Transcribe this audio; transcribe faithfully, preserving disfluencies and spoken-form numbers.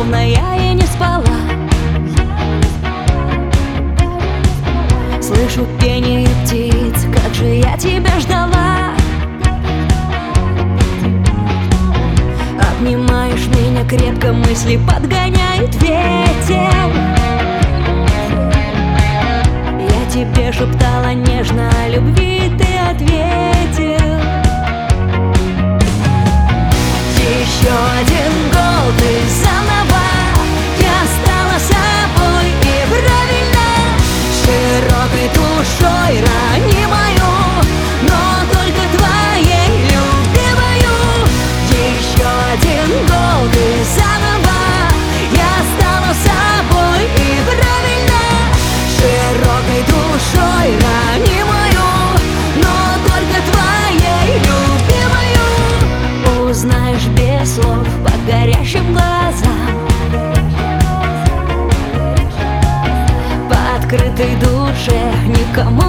словно я и не спала. Слышу пение птиц, как же я тебя ждала. Обнимаешь меня крепко, мысли подгоняет ветер. Я тебе шептала нежно о любви, ты ответил. Еще один гол, ты заново. Я стала собой, и правильно, широкой душой ранимою, но только твоей любимою. Еще один гол, ты заново. Я стала собой, и правильно, широкой душой ранимою, но только твоей любимою. Узнаешь без слов по горящим глазам, по открытой душе никому